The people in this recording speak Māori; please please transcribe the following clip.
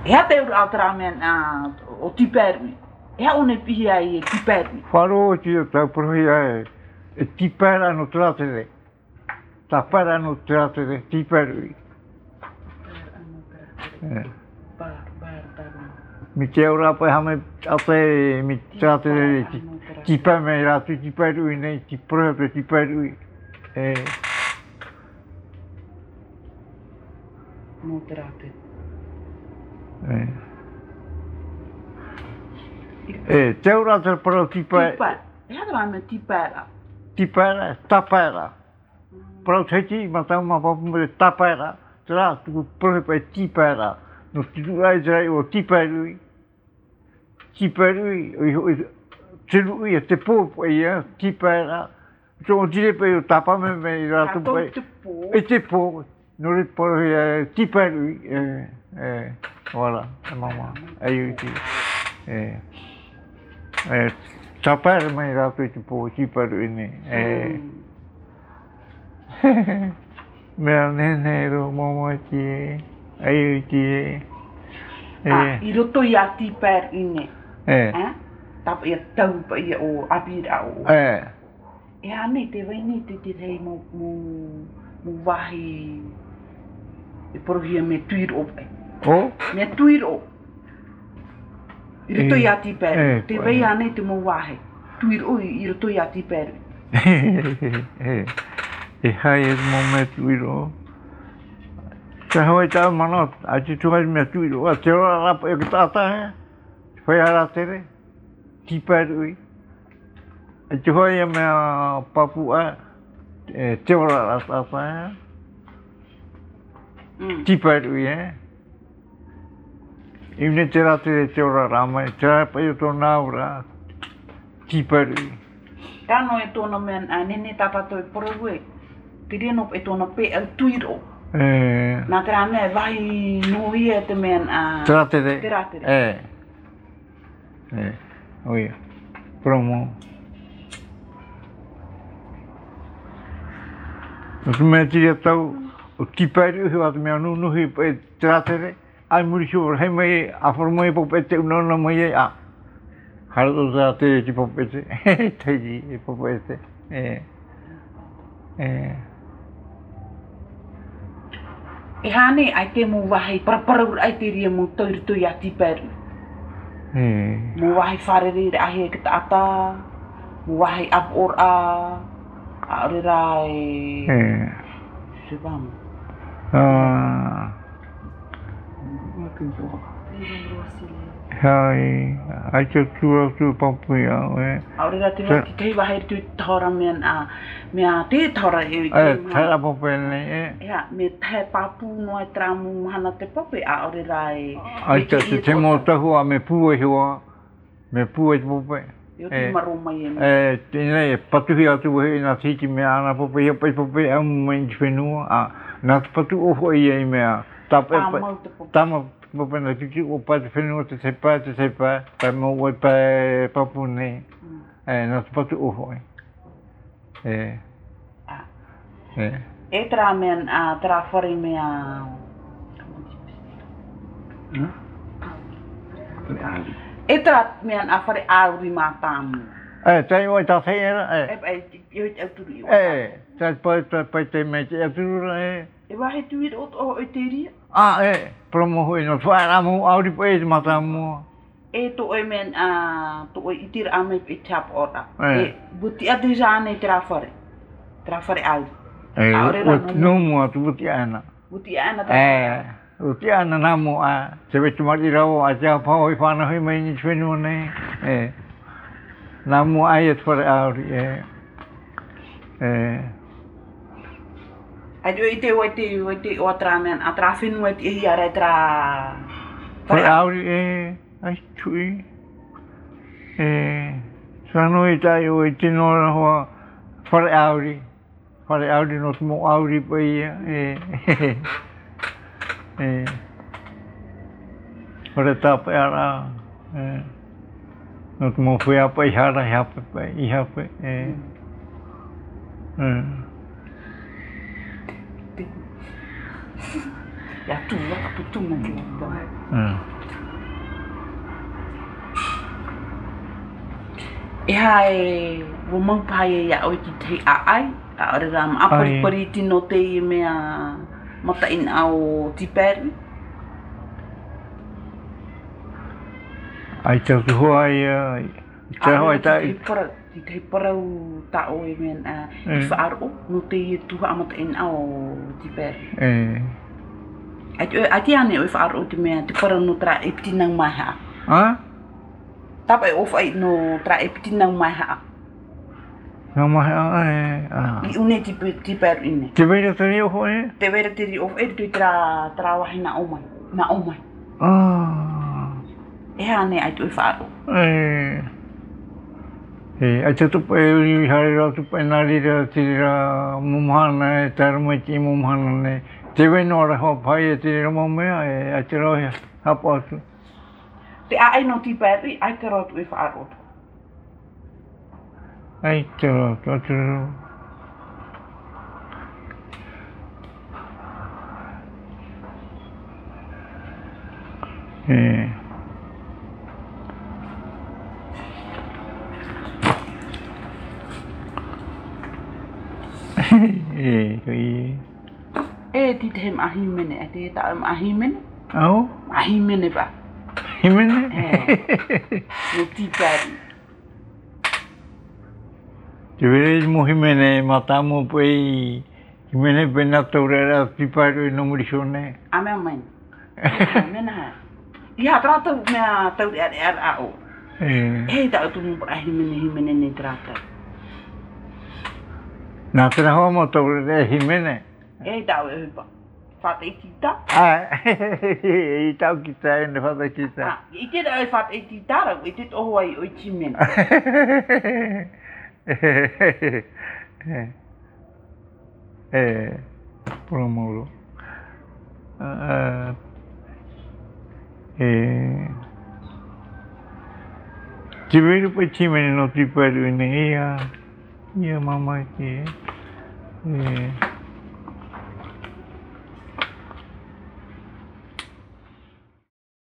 Ea te uru au tera mea o tiperui. Ea one pihi ai e tiperui. Wharo o tio tau prohi ai e tipera no tratere. Ta para no tratere, tiperui. Mi te ora pa hame ate mi tratere tipa me ratu tiperui nei ti prohi tiperui. No tratere. Te ora te pro tipa. Ea tera mea tipera. Tipera, tapera. Pro te ma tau ma papu me tapera. Tra tu prohi pa tipera. No tiru ai trai o tiperui. Tiperui, tiru ia te pōpo ia, tipera. So o dire pe o tapa me ratu pe. E te pō. No re prohi tiperui. Voilà, mama. Ai uti. Tapera me ratu te pō tiperui ne. Mea nene ro mama ti. Ai uti. I roto i a tiper ine. Tapa ia tau pa ia o apira o. E ane te waini te rei mo wahi e porohia me tuiro pai. O? Me tuiro. I roto i a tiper. Te wei ane te mo wahi. Tuiro i roto i a tiper. E hai e mo me tuiro. Te hoi tau mana, a te tuhai me tuiro. A te ora rapa e katata he. Whai ara tere. Tiperui. A te hoi e mea papua. Te ora rapa he. Tiperui he. Ine te rate te ora rama. Te rapa e tō naura. Tiperui. Tano e tōna mea nene tapato e porogwe. Te reno e tōna pe au tuiro. Nā te rā mea wahi nohi e te mea te ratere. Te ratere. Oia. Promo. O te mea tiri atau, o tiperi uhi wata mea nuhi e te ratere. Ai muri shura, hei mai a wharamoi popete, unona mai e a. Harato te ratere ti popete. Teiji e popete. E hane ai te mo wahi paraparau ai te ria mo toiritoi a tiperu. Mo wahi wharerere ahi e kita ata, mo wahi apor a ore rai se vamo. Hai, ai te tua tu papuia e. Ore ra te wati te wahi tu tora mea te tora e. Tera papene e. Ia, me te papu no e tramu hana te papu a ore rai. Ai te mo tahua me pua hua. Me pua te papu. Yo te maroma e. Tēnei e patuhi atu he nā tiki mea ana papu ia pai papu e amu mai ki whenua. Nā te patu oho i e mea. Tama papu na tiki o pai te whenua te sepa. Pai mau oi pai papu nei. Nā te patu oho e. E tra mea tra whare mea. E tra mea a whare auri mā tāmu. Tai oi tā whai era. E au turu i o. Tai pai te mei te aturu e. E wahe tuir o te ria? Promo hui no whaera mu auri po e te mata mua. E to e men to e itira ame e tap ora. E buti a dejane tra whare. Tra whare auri. No mua tu buti ana. Buti ana ta. Buti ana na mua. Se vetu mari rau a te pao i whana hui mai ni whenua nei. Na mua ai e whare auri Ai te o tra men a tra whenua te hi ara tra. Whare auri ai tui. Sano i tai o i tino hoa whare auri. Whare auri no tumo auri pa ia. Whare tape ara. No tumo whea pa i hara hape pa i hape. Ya tu la putu na ki. E hai wo mau pai ya o ki te ai a ora ram a pari tino te mea mata in au tiperi ai tau tu ai ai tai ti te para ta o e men a faro no te tu ha mata in au tiperi ai ti ane o faro te mea te para no tra e tinang mai ha tapa e ofai no tra e tinang mai ha Não, mas I une ti per ine. Te veira te rio foi? Te veira te rio foi tu tra wahi na omai. E hane ai tu faro. Ai tu pe hari ra tu pe nari ra ti ra mumhana tarma ki mumhana ne. Te ve no ra ho pai te ra mo me ai te ro ha pa tu. Te ai no ti per ai te ro tu faro. Ai te ro tu. Ti te mahi mene, te ta mahi mene. Au? Mahi mene ba. Himene? No ti pari. Te vere mo himene matamo poi himene pena torera ti pari no morishone. Ame mãe. Mena. Ia trata me tau era o. Ta tu mo himene ne trata. Na tra ho mo torera himene. Ta o ba. Fata itita. Ita o kita ne fata kita. Ite da fata itita, ite o ai o chimene. Por amor. Ti vedo poi chimene no ti perdo in ia mamma che